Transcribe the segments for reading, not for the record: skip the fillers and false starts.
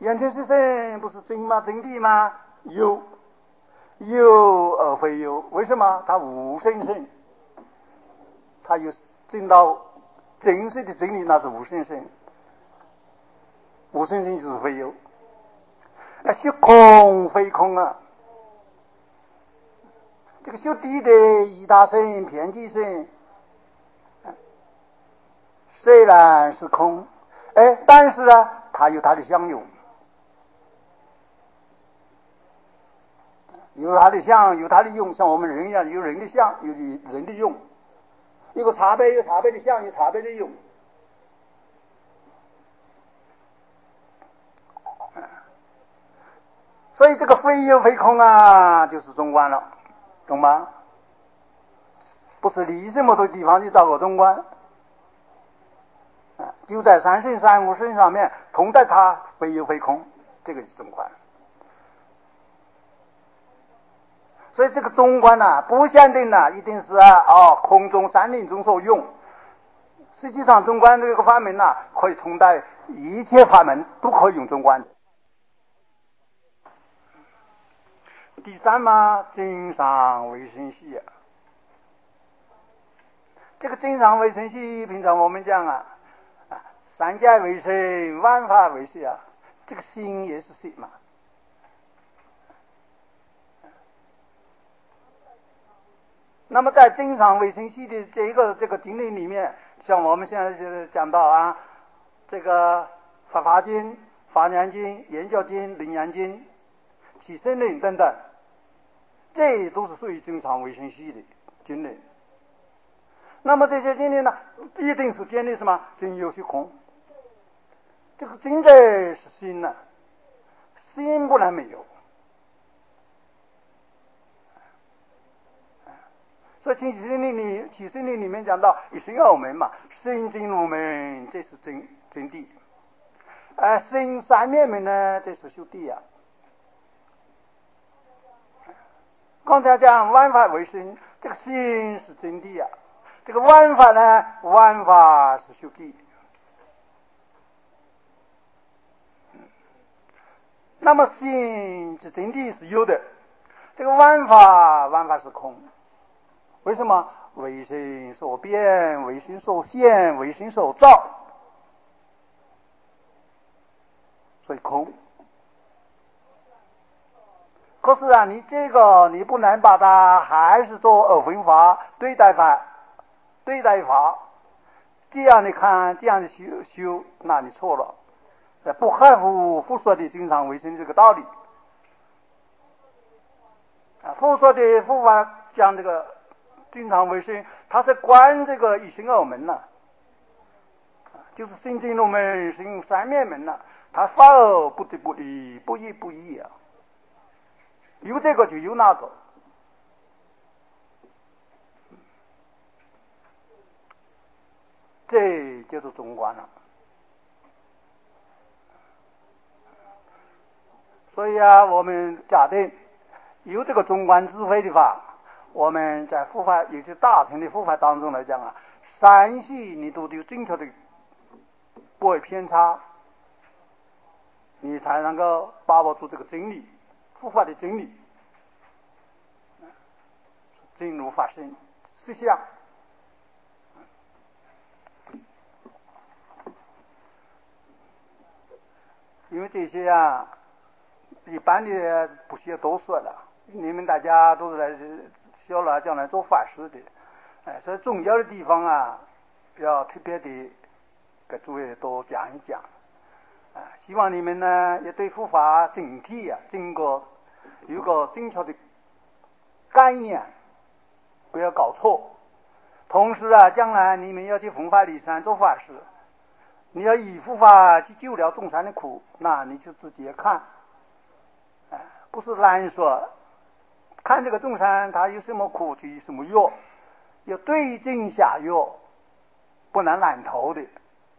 缘成是身不是真吗？真谛吗？有而非有，为什么？它无生生，它有证到真实的真理，那是无生生，无生生就是非有。虚空非空啊，这个修谛的一大身、遍计身，虽然是空，但是呢，它有它的相用，有它的相，有它的用，像我们人一样，有人的相，有人的用，有个茶杯，有茶杯的相，有茶杯的用。所以这个非有非空啊，就是中观了，懂吗？不是离什么的地方去找个中观，就在三身三无身上面，同在它非有非空，这个是中观。所以这个中观呢，不限定呢，一定是空中山林中所用。实际上，中观这个法门呢，可以同在一切法门都可以用中观。第三嘛，经上为生系。这个经上为生系，平常我们讲三界为生，万法为系啊，这个心也是系嘛。那么在经上为生系的这个经论里面，像我们现在就是讲到这个法华经、华严经、圆教经、楞严经、起身论等等，这都是属于经上为生系的经论。那么这些经论呢，一定是建立什么？真有虚空。这个真的是心呢，心不能没有。所以起身论里面讲到一心二门嘛，身经入门，这是真谛。身三面门呢，这是修谛啊。刚才讲万法为身，这个心是真谛啊。这个万法呢，万法是修谛。那么心是真谛是有的，这个万法是空。为什么？为心所变，为心所现，为心所造，所以空。可是你这个你不能把它还是做二分法对待法，这样的看，这样的修，那你错了，不合乎佛说的经上为生这个道理。佛说的佛法讲这个经常为生，它是观这个一心二门呐，就是心经入门，心三面门呐，它法而不得不离，不依不依啊，有这个就有那个。这就是中观了。所以我们假定有这个中观智慧的话，我们在佛法，尤其大乘的佛法当中来讲三系你都有正确的不会偏差，你才能够把握住这个真理，佛法的真理，真如法身实相。因为这些一般的不需要多说了，你们大家都是来小了将来做法师的，所以重要的地方要特别的给诸位多讲一讲。希望你们呢也对佛法整体整个有个正确的概念，不要搞错。同时将来你们要去弘法利山做法师，你要以佛法去救了众生的苦，那你就自己看，不是乱说，看这个众生他有什么苦就有什么药，要对症下药，不能乱投的，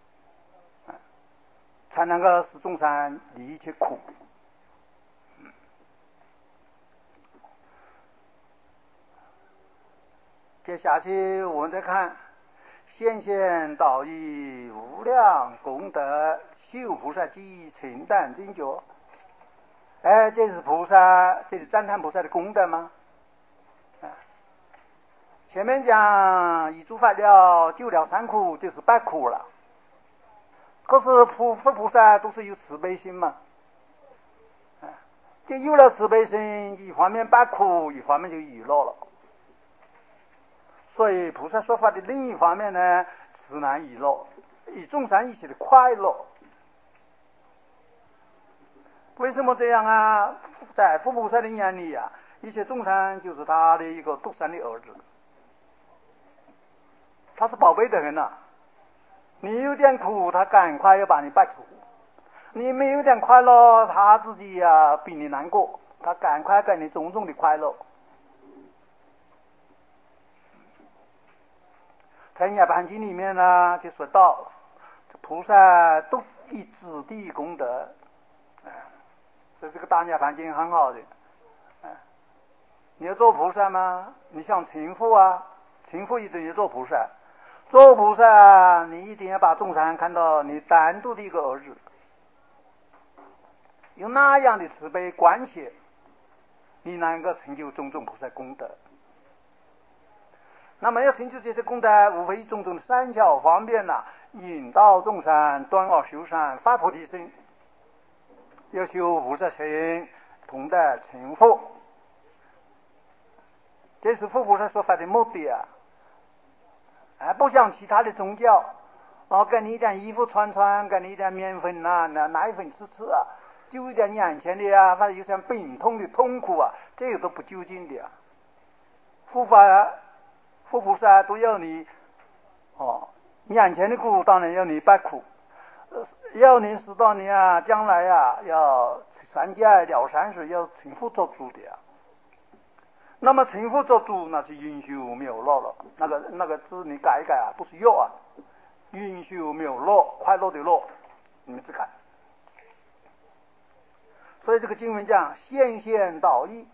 才能够使众生离一切苦。接下去我们再看，显现道义无量功德修菩萨记，清淡精觉。哎，这是菩萨，这是赞叹菩萨的功德吗？前面讲以诸法了，救了三苦，就是八苦了。可是佛菩萨都是有慈悲心嘛，就有了慈悲心，一方面八苦，一方面就娱乐了。所以菩萨说法的另一方面呢，自然娱乐，与众生一起的快乐。为什么这样啊？在佛菩萨的眼里啊，一切众生就是他的一个独生的儿子，他是宝贝的人啊。你有点苦，他赶快要把你摆除；你没有点快乐，他自己呀比你难过，他赶快给你种种的快乐。在《涅槃经》里面呢，就说到菩萨都以子弟功德，所以这个大涅槃经很好的。你要做菩萨吗？你像情妇啊，情妇一定要做菩萨。做菩萨，你一定要把众生看到你单独的一个儿子，有那样的慈悲关系，你能够成就种种菩萨功德。那么要成就这些功德，无非种种的善巧方便呐，引导众生断恶修善，发菩提心，要修菩萨行，同得成佛。这是佛菩萨说法的目的啊。不像其他的宗教，给你一点衣服穿穿，给你一点面粉啊，奶粉吃吃啊，就一点眼前的啊，或者有点病痛的痛苦啊，这个都不究竟的啊。佛法佛菩萨都要你眼前的苦当然要你摆苦，要你使到你啊将来啊要三界了三世要成佛做主的啊。那么成佛做主，那是云修妙乐了。那个字你改一改啊，不是乐啊，云修妙乐，快乐的乐，你们自改。所以这个经文讲显现道义，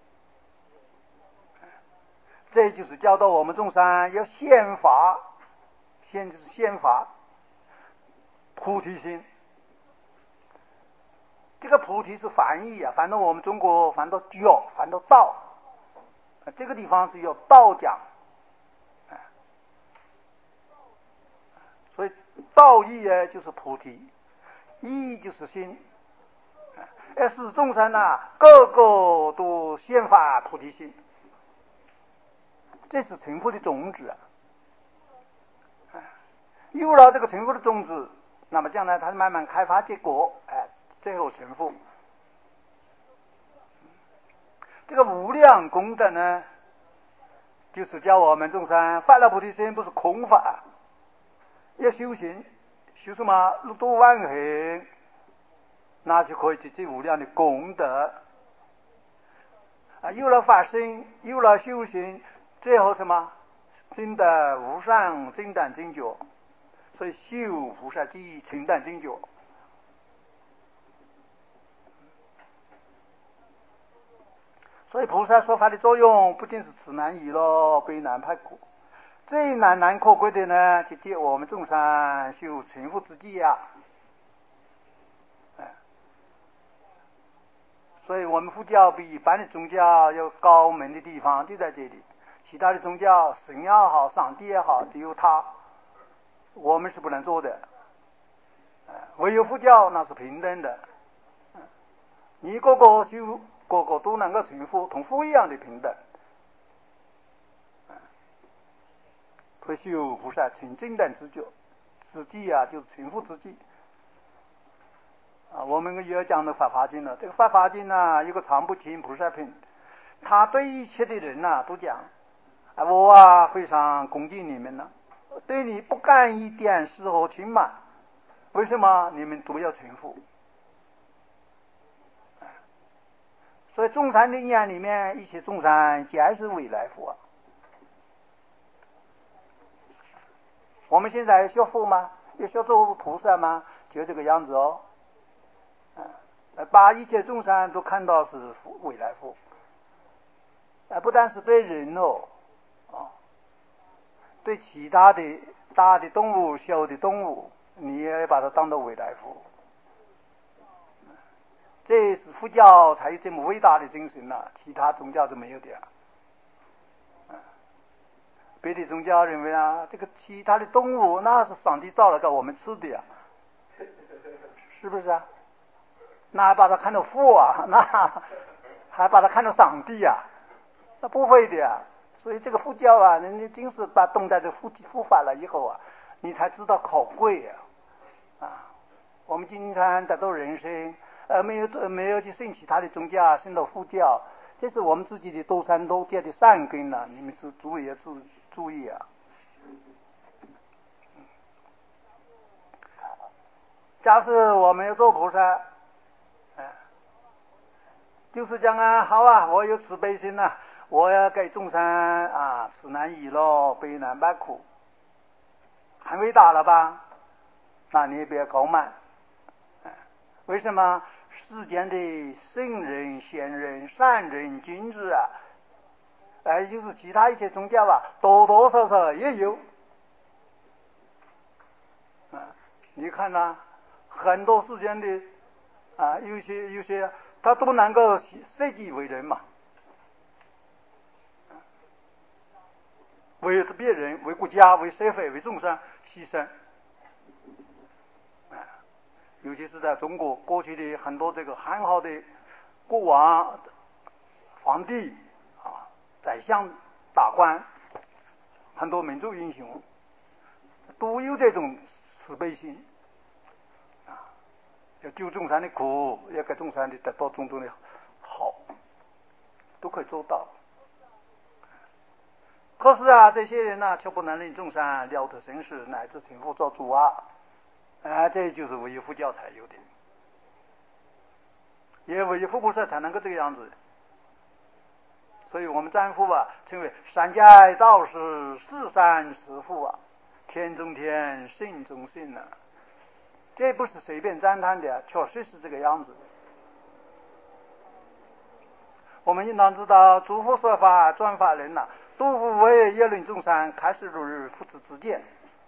这就是教导我们众生要显法，显就是显法，菩提心。这个菩提是翻译啊，翻到我们中国翻到教，翻到道。这个地方是有道讲，所以道义就是菩提，义就是心，使众生个个都显发菩提心，这是成佛的种子啊。有了这个成佛的种子，那么将来它慢慢开发结果，最后成佛。这个无量功德呢，就是叫我们众生发了菩提心，不是空法，要修行，修什么六度万行，那就可以积聚无量的功德有了法身，有了修行，最后什么证得无上正等正觉。所以修菩萨记，清淡正觉。所以菩萨说法的作用，不仅是慈难娱乐，悲难派苦，最难可贵的呢，就借我们众生修成佛之际啊。所以我们佛教比一般的宗教有高明的地方就在这里。其他的宗教，神也好，上帝也好，只有他，我们是不能做的。唯有佛教那是平等的，你个个修，个个都能够成佛，同佛一样的平等。所以修菩萨成正等之觉，之际就是成佛之际。我们也要讲的《法华经》了。这个《法华经》有个常不轻菩萨品，他对一切的人都讲，我非常恭敬你们对你不干一点丝毫轻慢。为什么？你们都要成佛。所以众生的眼里面，一切众生皆是未来佛。我们现在要学佛吗？要学做菩萨吗？就这个样子把一切众生都看到是未来佛，不但是对人对其他的大的动物、小的动物，你也把它当作未来佛。 这是佛教才有这么伟大的精神啊，其他宗教是没有的啊。别的宗教认为啊，这个其他的动物那是上帝造了给我们吃的呀，是不是啊？那还把它看作佛啊，那还把它看作上帝啊，那不会的呀。所以这个佛教啊，你真是把懂得这佛法了以后啊，你才知道可贵呀。我们经常得到人生，没有去信其他的宗教，信到佛教，这是我们自己的多山多界的善根了，你们是注意啊。假使我们要做菩萨，就是讲啊，好啊，我有慈悲心啊，我要给众生啊此难易咯，悲难百苦，很伟大了吧？那你也不要高慢。为什么？世间的圣人、贤人、善人、君子啊，就是其他一些宗教啊，多多少少也有。你看呐，很多世间的有些他都能够舍己为人嘛，为别人、为国家、为社会、为众生牺牲。尤其是在中国过去的很多这个很好的国王、皇帝宰相、大官，很多民族英雄都有这种慈悲心要救众生的苦，要给众生的得到种种的好，都可以做到。可是啊，这些人呢，却不能令众生了得生死，乃至成佛做主啊！这就是唯一佛教才有的，也唯一佛菩萨才能够这个样子。所以我们占佛啊，称为善哉道是是善是佛啊，天中天，性中性啊。这不是随便赞叹的，确实是这个样子。我们应当知道，诸佛说法，转法轮呐，度无为业论众生，开示如日，复之之见。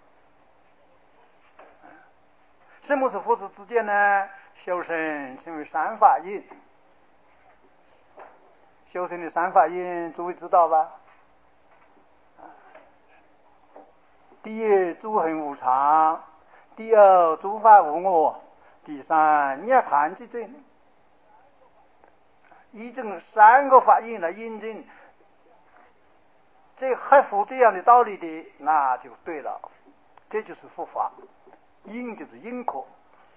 什么是复之之见呢？修身称为三法印。修身的三法印，诸位知道吧？第一，诸行无常；第二，诸法无我；第三，涅槃之证。以这三个法印来印证这合乎这样的道理的，那就对了。这就是佛法。因就是因果，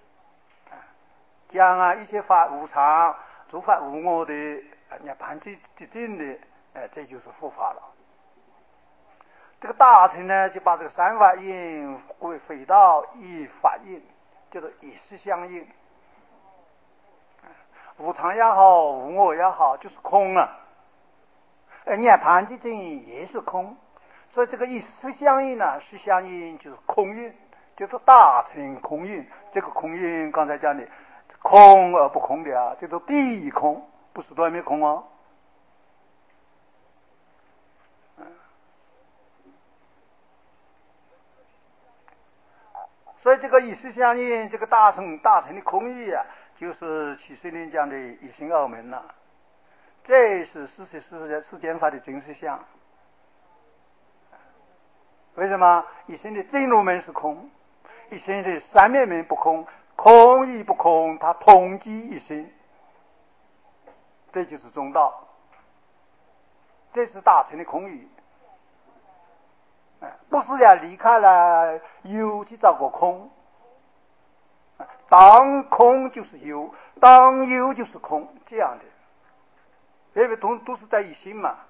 讲一切法无常，诸法无我的涅槃之证的，这就是佛法了。这个大乘呢，就把这个三法印归回到一法印，叫做以实相应。无常也好，无我也好，就是空了。涅槃之证也是空，所以这个以实相应呢，实相应就是空运。就是大乘空运，这个空运刚才讲的空而不空的这个地空，不是外面空哦。所以这个以实相应，这个大乘的空义就是其实人讲的一心二门呐。这是世间法的真实相。为什么一心的真如门是空？一心的三面门不空，空亦不空，它同即一心，这就是中道，这是大乘的空义。不是离开了有去找个空，当空就是有，当有就是空，这样的，因为都是在一心嘛。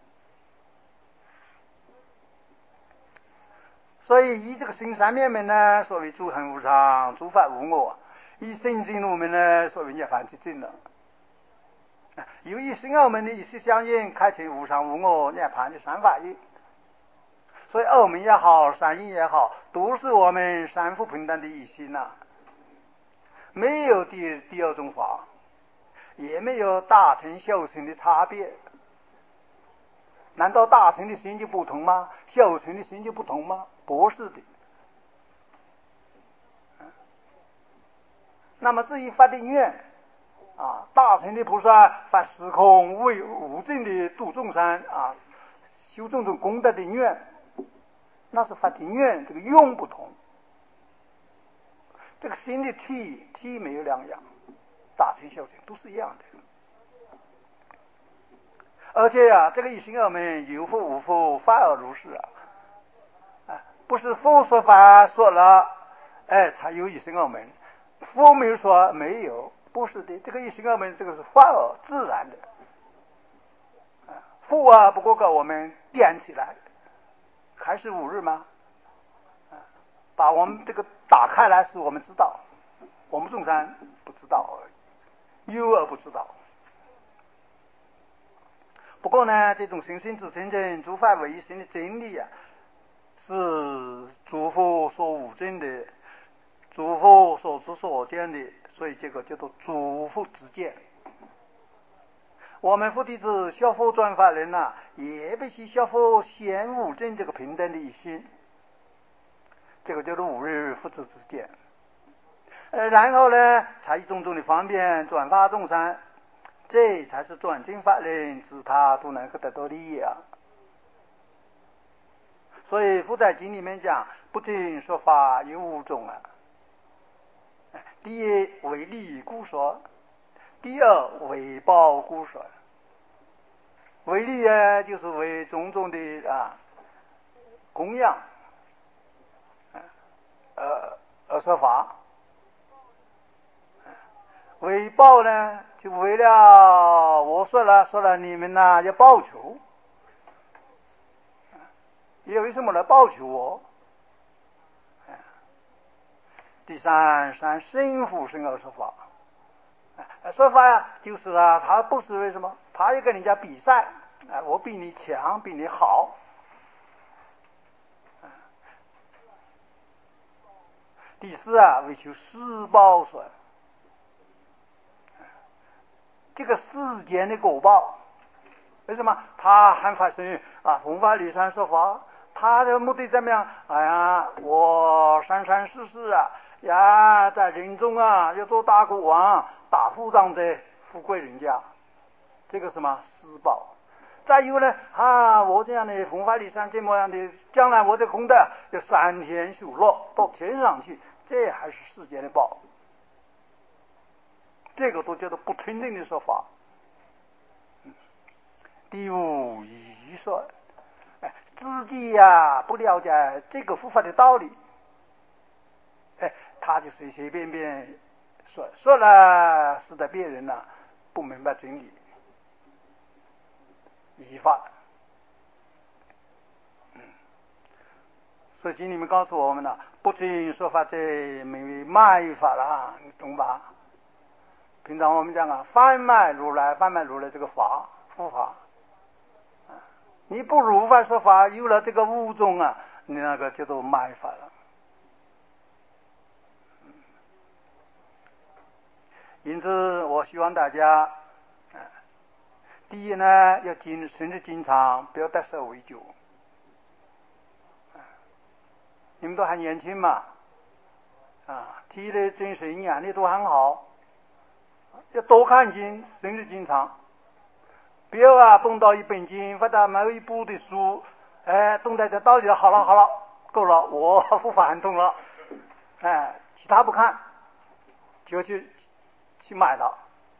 所以以这个心三面门呢，所谓诸行无常，诸法无我；以心真如门呢，所谓涅槃之证了。由于心二门的意识相应，开成无常无我涅槃的三法印。所以二门也好，三印也好，都是我们三福平等的一心呐，没有第二种法，也没有大乘小乘的差别。难道大乘的心就不同吗？小乘的心就不同吗？不是的。那么至于发的愿大乘的菩萨发时空为无尽的度众生修种种功德的愿，那是发的愿，这个用不同。这个心的体没有两样，大乘小乘都是一样的。而且这个一心二门，有佛无佛，法而如是不是佛说法说了，才有一心二门。佛没有说没有，不是的，这个一心二门，这个是法而自然的。佛不过给我们点起来，还是五日吗？把我们这个打开来，使我们知道，我们众生不知道而已，有而不知道。不过呢，这种心性之真正诸法唯一心的真理是诸佛所无证的，诸佛所知所见的，所以这个叫做诸佛之见。我们佛弟子学佛转法轮也必须学佛显无证这个平等的一心，这个叫做五日佛智之见。然后呢，才以种种的方便转发众生，这才是转经法轮，使他都能够得到利益所以佛在经里面讲，不听说法有五种第一为利故说，第二为报故说。为利就是为种种的供养而说法。为报呢，就为了我说了你们要报求，也为什么来报求我？第三身福身而说法。说法就是他不是为什么，他也跟人家比赛，我比你强，比你好。第四为求施报说，这个世间的果报，为什么他还发生弘法利生说法？他的目的怎么样？我生生世世在人中要做大国王、大富长者，富贵人家，这个什么施报。再有呢我这样的弘法利生这么样的，将来我的功德要3天修乐到天上去，这还是世间的报。这个都叫做不纯正的说法。第五一说，自己不了解这个佛法的道理，他就随随便便说了，使得别人不明白真理，依法。所以经里面告诉我们不听说法者名为卖法了，你懂吧？平常我们讲贩卖如来这个法佛法，你不如法说法，有了这个五种你那个叫做卖法了。因此我希望大家第一呢，要甚至经常不要得舍为久。你们都还年轻嘛体力精神眼力都很好，要多看经，甚至经常不要碰到一本经或者某一部的书，懂得这道理了，好了够了，我佛法很通了，其他不看，就去买了。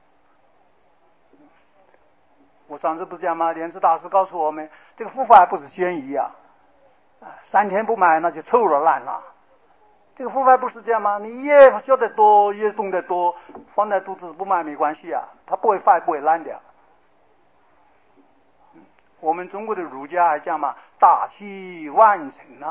我上次不是讲吗？莲池大师告诉我们，这个佛法不是悬疑3天不买那就臭了烂了。这个佛法不是这样吗？你越晓得多，越懂得多，放在肚子不买没关系它不会坏，不会烂的。我们中国的儒家还讲嘛，大器晚成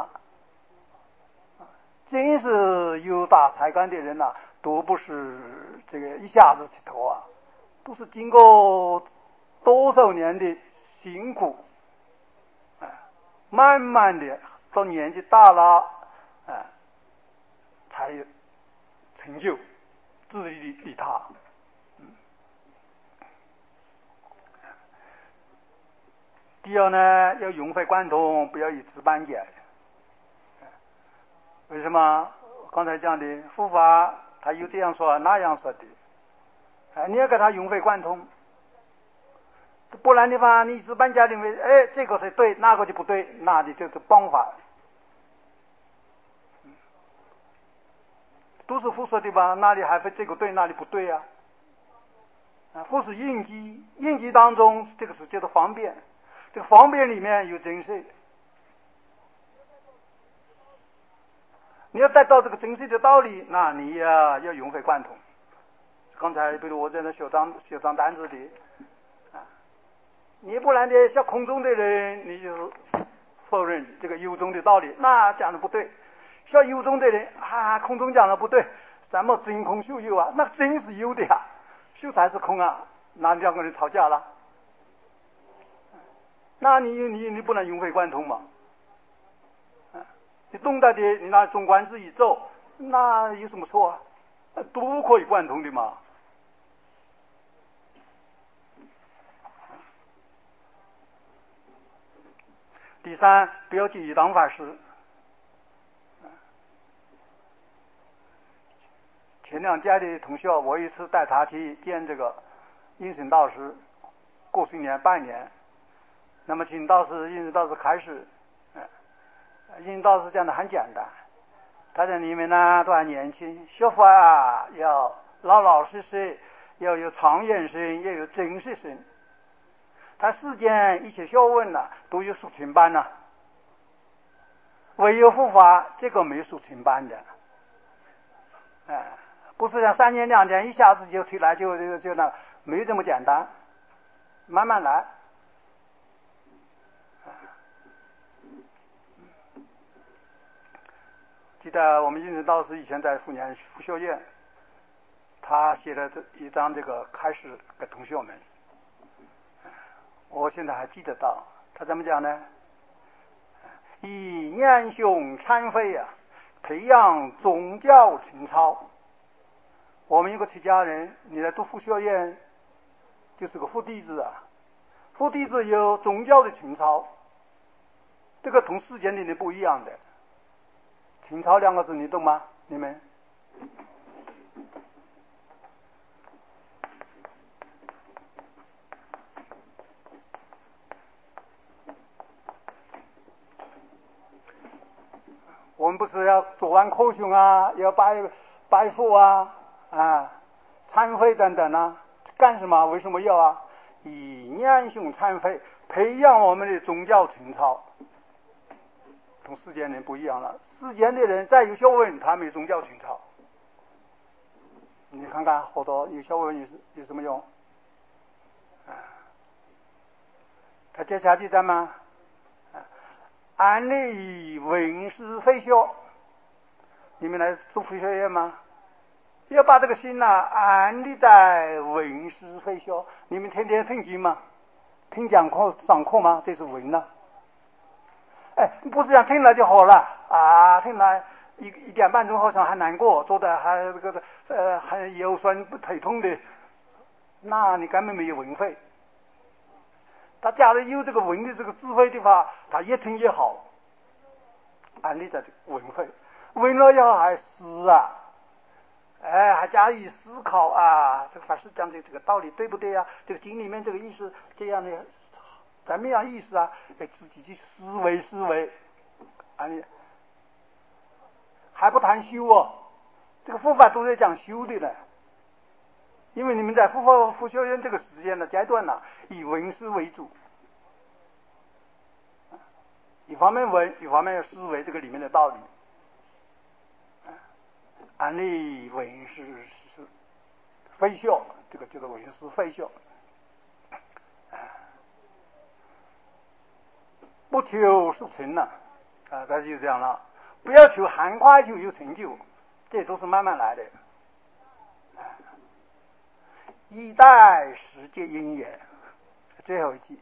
真是有大才干的人都不是这个一下子起头都是经过多少年的辛苦慢慢的到年纪大了才有成就，自利利他。第二呢，要融会贯通，不要一知半解。为什么？刚才讲的佛法，他有这样说那样说的你要给他融会贯通，不然的话，你一知半解认为，这个是对，那个就不对，那你就是帮法。都是复数的吧？哪里还会这个对，哪里不对呀？复数应激，应激当中这个是叫做方便，这个方便里面有真实。你要带到这个真实的道理，那你要融会贯通。刚才比如我在那写张单子的，你不然的像空中的人，你就否认这个有中的道理，那讲的不对。像有中的人空中讲的不对，咱们真空修有啊，那真是有的呀，修才是空啊，那两个人吵架了，那你不能融会贯通嘛？你东大的你拿中观之一走，那有什么错啊？都可以贯通的嘛。第三，不要急于当法师。前两届的同学，我一次带他去见这个应身道士，过新年拜年，那么请应身道士开始，应身道士讲的很简单，他在里面呢都还年轻，学佛要老老实实，要有长远心，要有真实心。他世间一切学问都有抒情班唯有护法这个没抒情班的，不是像3年2年一下子就推来就那没这么简单，慢慢来。记得我们应身道士以前在复学院，他写了一张这个开示给同学们，我现在还记得到，他怎么讲呢？以念兄忏悔培养宗教情操。我们一个出家人，你来读复学院，就是个副弟子副弟子有宗教的情操，这个同世间的人不一样的。情操2个字你懂吗？你们？我们不是要做完科学要拜佛忏悔等等干什么？为什么要以念兄忏悔，培养我们的宗教情操。同世间人不一样了，世间的人再有学问，他没宗教情操。你看看好多有学问有什么用？他接下去怎么？安利文思非学。你们来读佛学院吗？要把这个心安利在文思非学。你们天天听经吗？听讲课上课吗？这是文不是讲听了就好了听了1点半钟好像还难过，做的还还腰酸腿痛的，那你根本没有文慧。他假如有这个文的这个智慧的话，他越听越好。安利在这个文慧，文了以后还思还加以思考这个法师讲的这个道理对不对这个经里面这个意思这样的怎么样意思自己去思维还不谈修这个佛法都在讲修的呢。因为你们在佛学院这个时间的阶段以文思为主，一方面文，一方面要思维这个里面的道理。安利文思非学，这个叫做文思非学。不求速成那就这样了，不要求很快就有成就，这都是慢慢来的。以待时节因缘，最后一句。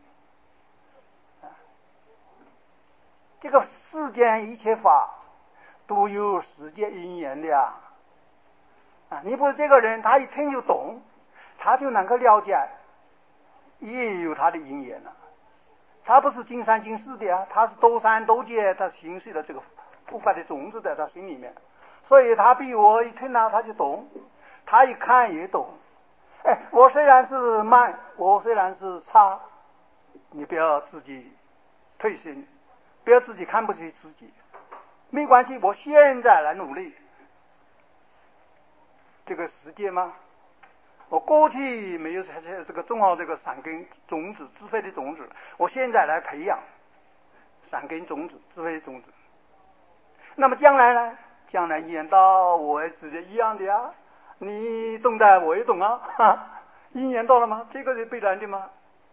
这个世间一切法都有时节因缘的你不是这个人，他一听就懂，他就能够了解，也有他的因缘他不是尽善尽事的他是多善多劫，他形成了这个佛法的种子在他心里面，所以他比我一听他就懂，他一看也懂。 我虽然是慢，我虽然是差，你不要自己退心，不要自己看不起自己，没关系，我现在来努力。这个时间吗？我过去没有这个种好这个善根种子，智慧的种子，我现在来培养善根种子，智慧的种子。那么将来呢？将来一年到我也直接一样的呀，你懂的我也懂啊，一年到了吗？这个是必然的吗？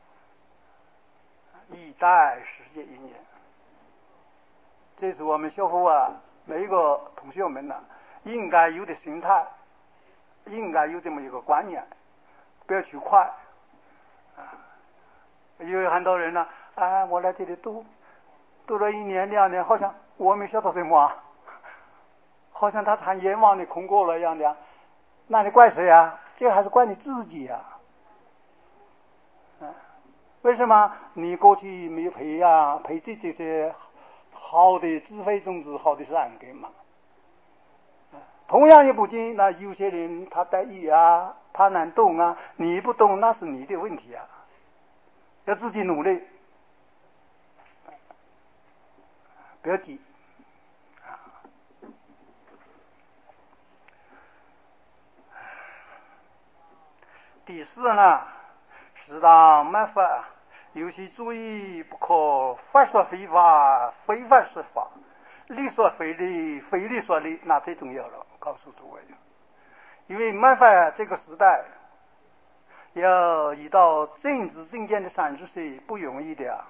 一代世界一年，这是我们学佛每一个同学们应该有的心态，应该有这么一个观念，不要去快有很多人我来这里读了1年2年，好像我没学到什么好像他谈愿望的空过了一样的那你怪谁这还是怪你自己为什么你过去没有培植这些好的智慧种子，好的善根嘛？同样也不仅有些人他得意他难懂你不懂那是你的问题要自己努力，不要急第四呢，适当卖法，尤其注意不可法说非法，非法说法，理说非理，非理说理，那最重要了。告诉诸位，因为卖法这个时代要遇到正知正见的30岁不容易的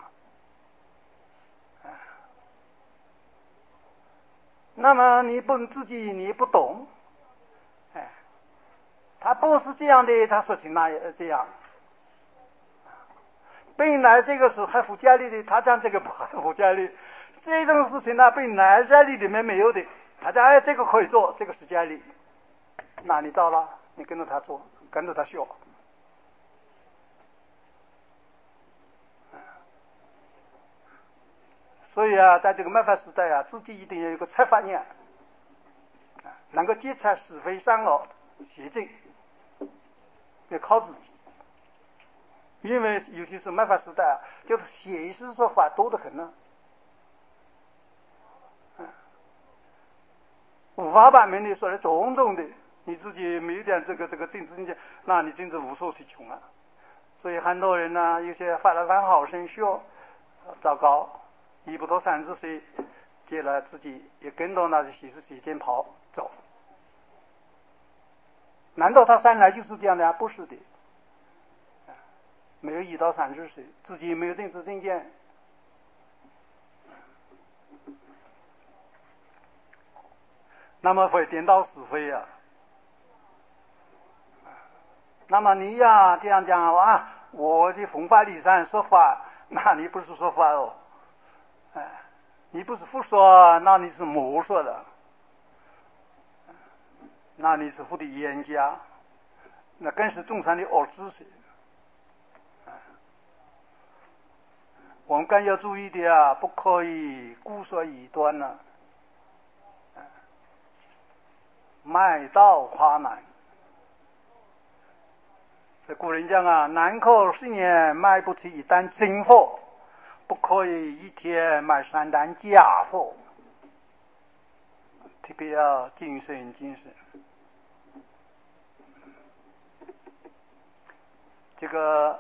那么你自己你不懂，他不是这样的，他说成这样。本来这个是还附加力的，他讲这个不还附加力，这种事情本来在理里面没有的，他讲这个可以做，这个是加力，那你到了，你跟着他做，跟着他学。所以在这个末法时代自己一定要有个察法念，能够觉察是非善恶邪正，要靠自己。因为尤其是末法时代就是邪事说法多得很五花八门的说的种种的，你自己没有点这个政治正见，那你真是无所适从所以很多人有些发了很好生学，糟糕，一不到30岁，结了自己也跟到那些邪事邪见跑走。难道他生来就是这样的不是的，没有1到30岁，自己没有正知正见。那么会颠倒是非那么你这样讲我去弘法利善说法，那你不是说法你不是胡说，那你是魔说的，那你是胡的冤家，那更是众生的恶知识。我们更要注意的不可以故说异端卖道夸难。这古人讲难可10年卖不出1担真货，不可以1天卖3担假货。特别要谨慎谨慎。这个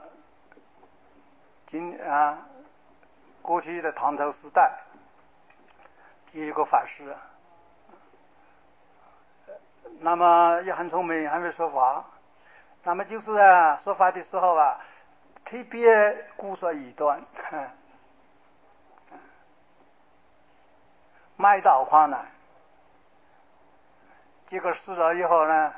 过去的唐朝时代也有个法师那么也很聪明，还会说法。那么就是说法的时候特别故说异端，卖道夸难。结果死了以后呢，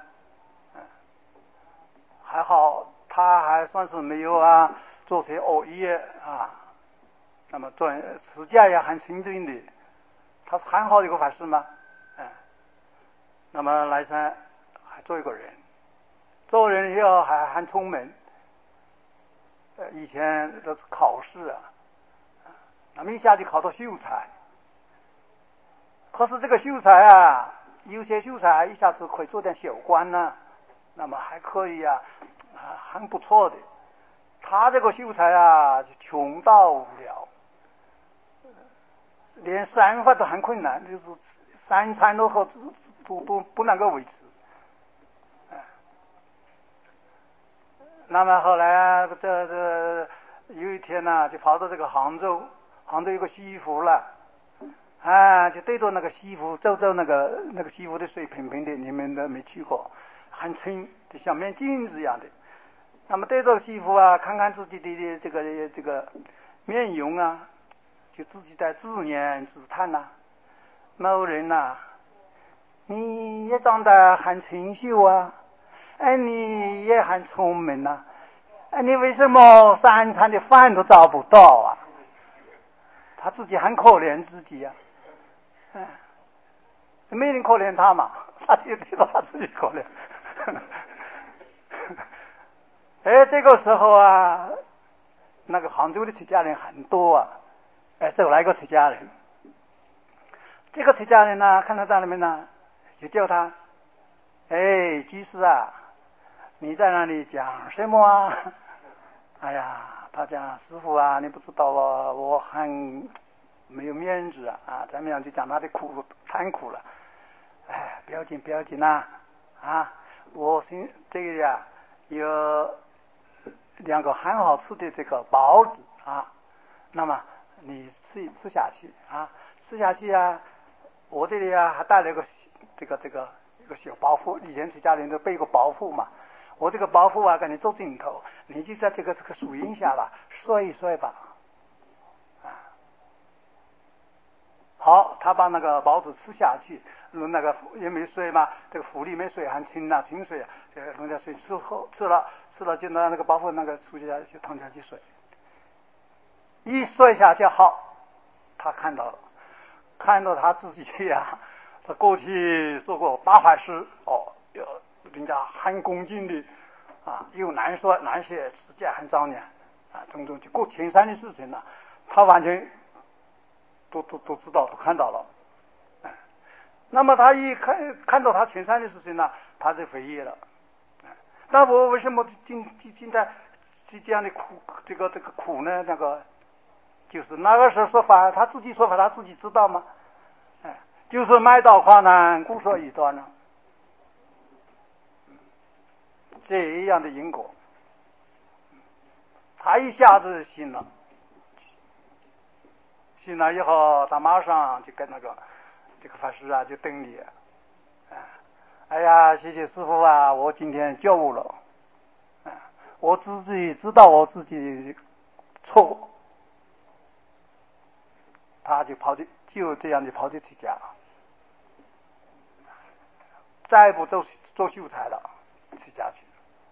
还好他还算是没有做些恶业那么持戒也很清净的，他是很好的一个法师嘛那么来生还做一个人，做人以后还很聪明，以前都是考试那么一下就考到秀才。可是这个秀才有些秀才一下子可以做点小官那么还可以很不错的。他这个秀才啊，穷到无聊，连生活都很困难，就是三餐都不能够维持。那么后来这有一天呢，就跑到这个杭州有个西湖了，就对着那个西湖走那个西湖的水平平的，你们都没去过，很清，就像面镜子一样的。那么对着西湖啊，看看自己的这个面容啊，就自己在自言自叹呐。某人呐，你也长得很清秀啊，你也很聪明呐，你为什么三餐的饭都找不到啊？他自己很可怜自己呀，没人可怜他嘛，他就对着他自己可怜。这个时候啊，那个杭州的出家人很多啊，走来一个出家人。这个出家人呢，看到在那边呢，就叫他，居士啊，你在那里讲什么啊？哎呀，他讲师父啊，你不知道啊，我很没有面子啊，怎么样就讲他的苦，太苦了。不要紧呐，我这个呀有2个很好吃的这个包子啊，那么你吃下去啊，我这里啊还带了一个一个小包袱，以前出家人都背个包袱嘛，我这个包袱啊给你做枕头，你就在这个树荫下吧睡一睡吧。好，他把那个包子吃下去，那个也没水嘛，这个壶里面水很清清水啊，这个弄点水吃了就拿那个包袱那个出去就躺下去睡，一睡下去好，他看到他自己呀，他过去做过大法师人家很恭敬的又难写，时间很早年种种就过前山的事情了，他完全都知道，都看到了。那么他一看到他前山的事情呢，他就回忆了。那我为什么现在这样的苦，这个苦呢？那个就是那个时候说法，他自己说法，他自己知道吗？就是买到跨难，孤说一段呢。这样的因果，他一下子醒了以后，他马上就跟这个法师啊就等你，哎呀，谢谢师父啊，我今天觉悟了，我自己知道我自己错，他就就这样就跑去出家，再不做秀才了，出家去。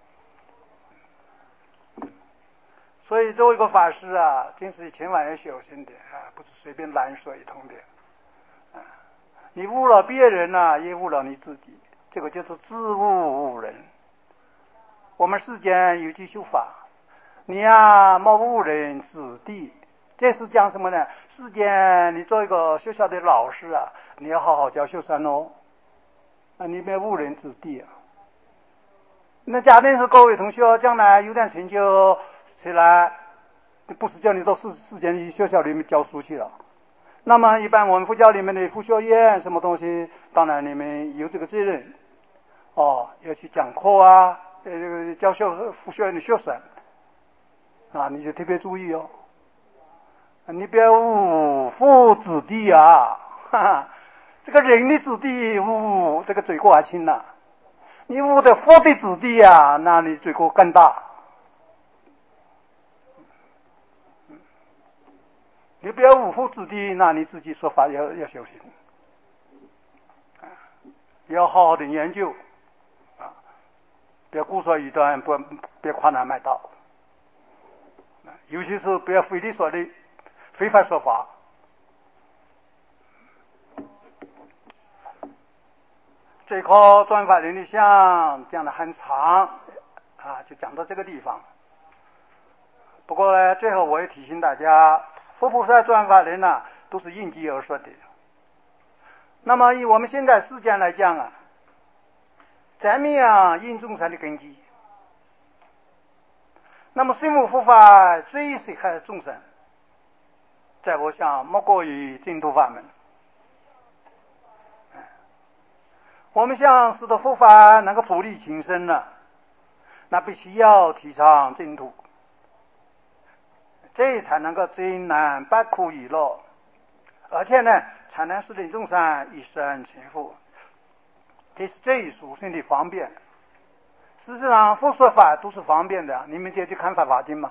所以作为一个法师啊，真是千万要小心的不是随便乱说一通的。你误了别人也误了你自己，这个叫做自误误人。我们世间有句修法，你莫误人子弟。这是讲什么呢？世间你做一个学校的老师你要好好教学生哦，你别误人子弟那假定是各位同学将来有点成就起来，不是叫你到世间的学校里面教书去了。那么一般我们佛教里面的副学院什么东西，当然你们有这个责任要去讲课教副学院的学生你就特别注意你别误父子弟这个人的子弟误这个罪过还轻你误的佛的子弟那你罪过更大。你不要误父子弟，那你自己说法要小心，要好好的研究别孤说一段，别夸难卖道，尤其是不要非理说的非法说法。这颗转法轮的相讲得很长就讲到这个地方。不过呢，最后我也提醒大家，佛菩萨转法轮都是应机而说的。那么以我们现在世间来讲怎么样应众生的根基？ 那么水母护法最适合众生，在我想莫过于净土法门。我们想使得佛法能够普利情深呢，那必须要提倡净土，这才能够真难百苦以乐，而且呢才能使令众生一生成佛，这是最殊胜的方便。事实上佛说法都是方便的，你们就去看法华经嘛，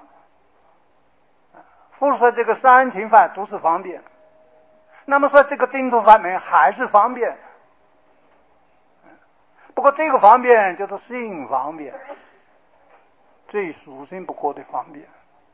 佛说这个三乘法都是方便，那么说这个净土法门还是方便，不过这个方便就是性方便，最殊胜不过的方便。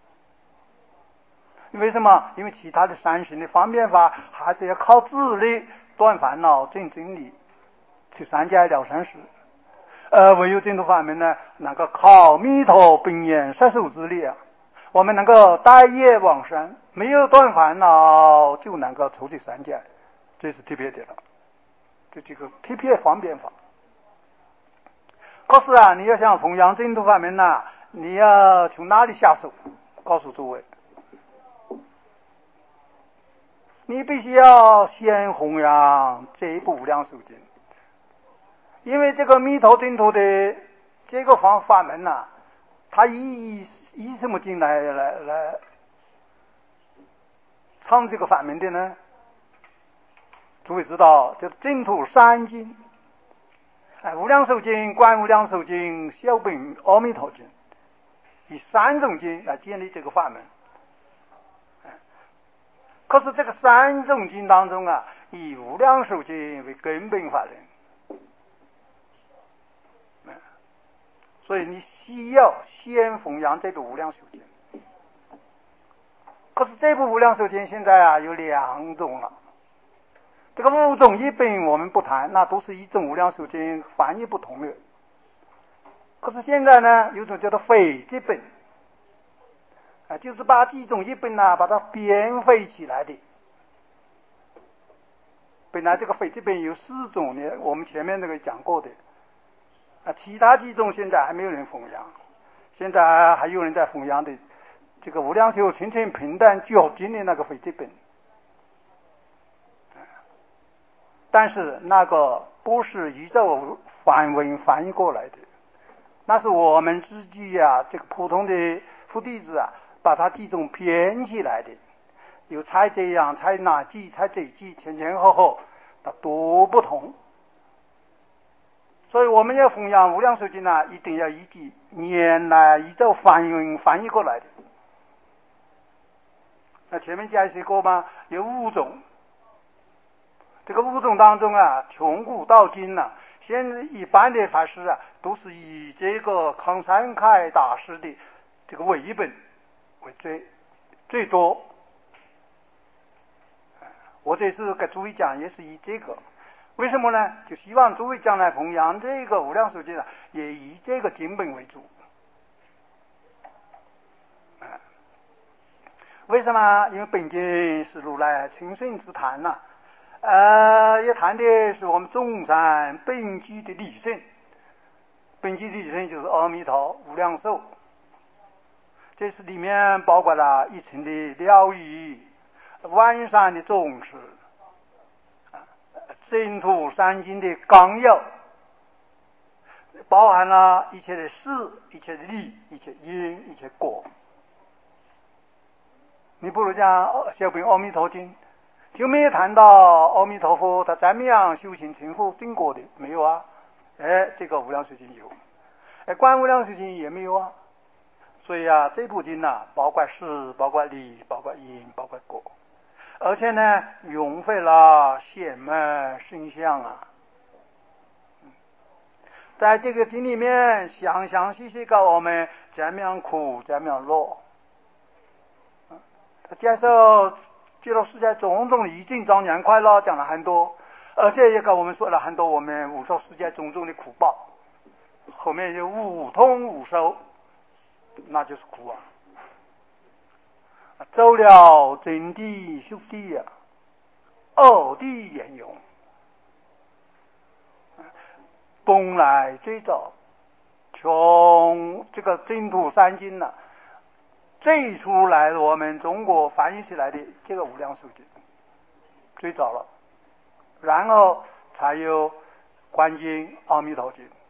为什么？因为其他的三乘的方便法还是要靠自力断烦恼证真理，去三界了生死，唯有净土法门呢，能够靠弥陀本愿摄受之力，我们能够带业往生，没有断烦恼就能够出去三界，这是特别的了，这个特别方便法。可是啊，你要想弘扬净土法门呢，你要从哪里下手？告诉诸位，你必须要先弘扬这一部无量寿经，因为这个弥陀净土的这个法门呢，它以什么经来唱这个法门的呢？诸位知道，就是净土三经，无量寿经、观无量寿经、小本阿弥陀经，以三种经来建立这个法门。可是这个三种经当中啊，以无量寿经为根本法门，所以你需要先弘扬这个无量寿经。可是这部无量寿经现在啊有两种了，这个五种一本我们不谈，那都是一种无量寿经翻译不同的。可是现在呢，有种叫做废记本，就是把几种一本把它编绘起来的。本来这个废记本有4种呢，我们前面那个讲过的，其他几种现在还没有人弘扬，现在还有人在弘扬的这个无量寿纯纯平等觉经的那个废记本，但是那个不是依照梵文翻译过来的，那是我们自己这个普通的佛弟子把它几种编起来的，有猜这样猜那记猜这记，前后后它都不同。所以我们要弘扬无量寿经一定要原来依照梵文翻译过来的。那前面解释过吗？有5种，这个5种当中从古到今现在一般的法师都是以这个康山凯大师的这个伪本为最多。我这次给诸位讲也是以这个，为什么呢？就希望诸位将来弘扬这个无量寿经也以这个经本为主。为什么？因为本经是如来亲身之谈也谈的是我们众生本具的理性，本具的理性就是阿弥陀无量寿，这是里面包括了一层的疗愈，万善的重视，净土三经的纲要，包含了一切的事、一切的理、一切因、一切果。你不如讲小本阿弥陀经，就没有谈到阿弥陀佛他怎么样修行成佛正果的，没有这个无量寿经有，观无量寿经也没有所以这部经包括事、包括理、包括因、包括果，而且呢融会了显门生相在这个经里面详详细细告我们怎么样苦怎么样乐，他介绍介绍世界种种历尽庄严快乐讲了很多，而且也跟我们说了很多我们五受世界种种的苦报，后面有五通五受，那就是苦走了真谛修谛二谛圆融，东来最早从这个净土三经最初来我们中国翻译起来的这个无量寿经，最早了，然后才有观经、阿弥陀经，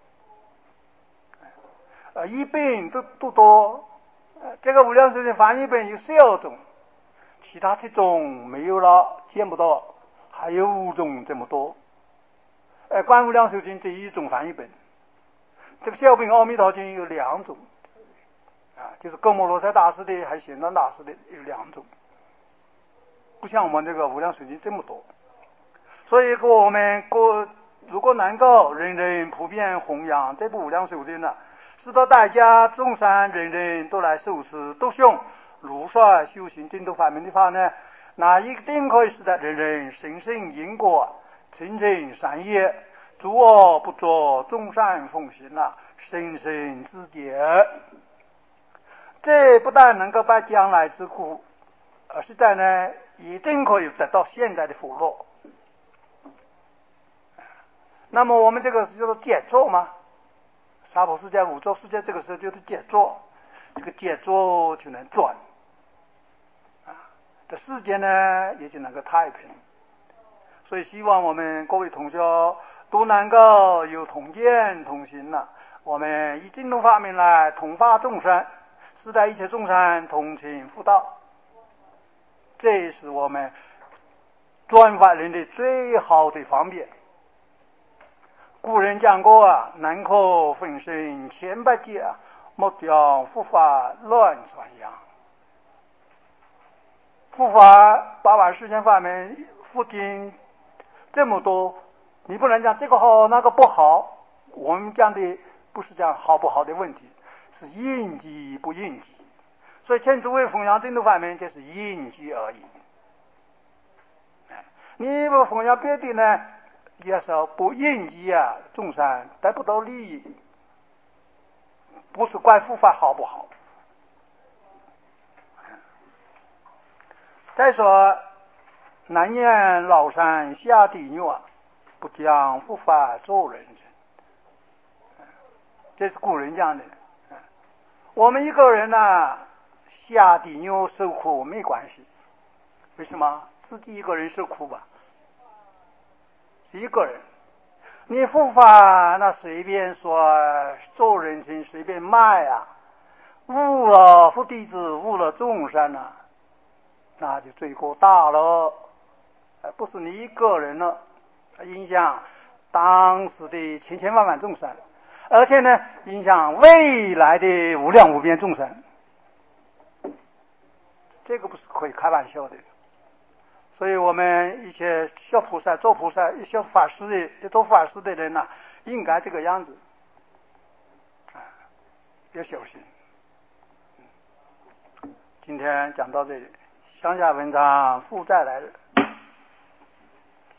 一本都多。这个无量寿经翻译本有12种，其他7种没有了，见不到，还有5种这么多。观无量寿经这一种翻译本，这个小本阿弥陀经有2种，就是鸠摩罗什大师的还是玄奘大师的有2种，不像我们这个无量寿经这么多。所以我们如果能够人人普遍弘扬这部无量寿经呢，使得大家众生人人都来受持都修如说修行净土法门的话呢，那一定可以使得人人深深因果，诚诚善业，诸恶不作，众善奉行深深知觉。这不但能够把将来之苦，而实在呢一定可以得到现在的福乐。那么我们这个是叫做解脱吗？娑婆世界、五浊世界，这个时候就是解脱，这个解脱就能转这世界呢也就能够太平。所以希望我们各位同学都能够有同见同行我们以净土法门来同化众生，使得一切众生同情辅道，这是我们转法轮的最好的方便。古人讲过南可分身千百劫，莫将佛法乱传扬。佛法8万4千法门，佛经这么多，你不能讲这个好那个不好。我们讲的不是讲好不好的问题，是应机不应机。所以千诸位弘扬净土法门，就是应机而已。你不弘扬别的呢，也是不应机众生得不到利益，不是怪佛法好不好。再说南言老山下地狱不将佛法做人真，这是古人讲的。我们一个人下地狱受苦没关系，为什么？自己一个人受苦吧，一个人。你佛法那随便说做人情，随便卖误了佛弟子，误了众生那就罪过大了，不是你一个人了，影响当时的千千万万众生，而且呢影响未来的无量无边众生，这个不是可以开玩笑的。所以我们一些小菩萨做菩萨，一些法师的做法师的人应该这个样子要小心。今天讲到这里，乡下文章负债来了。